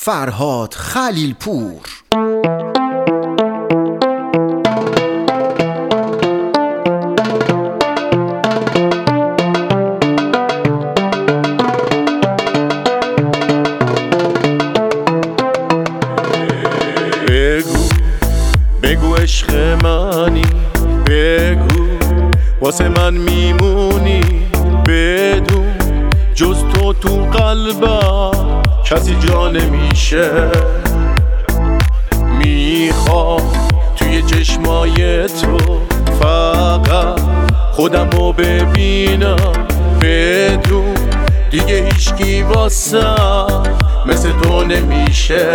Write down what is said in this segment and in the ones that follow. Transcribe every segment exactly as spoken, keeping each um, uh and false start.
فرهاد خلیلپور. بگو بگو عشق منی، بگو واسه من میمونی، بدون جز تو تو قلبم کسی جا نمیشه. میخوام توی چشمای تو فقط خودمو ببینم، بدون دیگه هیچکی واسم مثل تو نمیشه.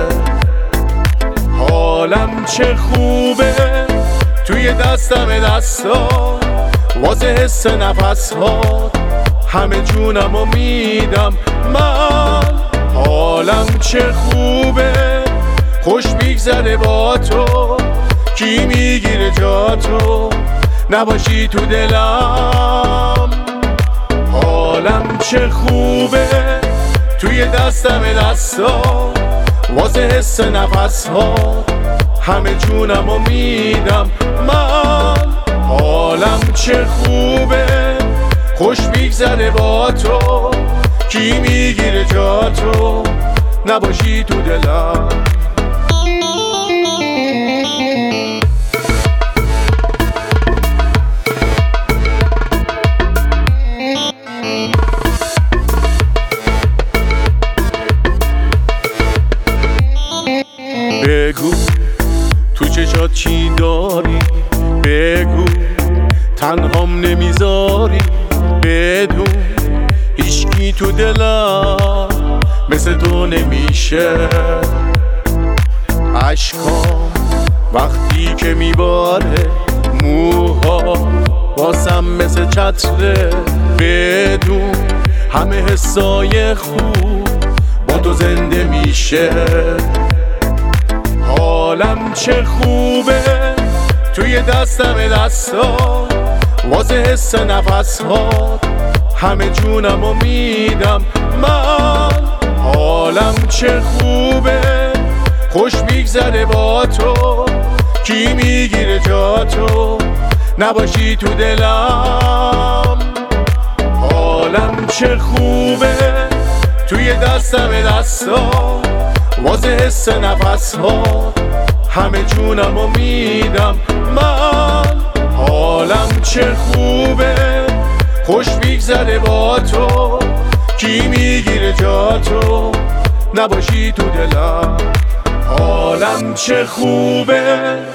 حالم چه خوبه توی دستم دستا، واسه حس نفس ها همه جونمو میدم من. حالم چه خوبه خوش میگذره با تو، کی میگیره جا تو نباشی تو دلم. حالم چه خوبه توی دستم دستا، واسه حس نفس ها همه جونمو میدم من. حالم چه خوبه خوش میگذره با تو، کی میگیره جا تو نباشی تو دلم. بگو تو چشات چی داری، بگو تنهام نمیذاری، بدون هیچکی تو دلم مثل تو نمیشه. عشقام وقتی که میباره، موها واسم مثل چتره، بدون همه حسای خوب با تو زنده میشه. حالم چه خوبه توی دستم دستا، واسه حس نفس ها همه جونمو میدم من. حالم چه خوبه خوش میگذره با تو، کی میگیره جا تو نباشی تو دلم. حالم چه خوبه توی دستم دستا، واسه حس نفس ها همه جونمو میدم من. حالم چه خوبه خوش میگذره با تو، کی میگیره جا تو نباشی تو دلم. حالم چه خوبه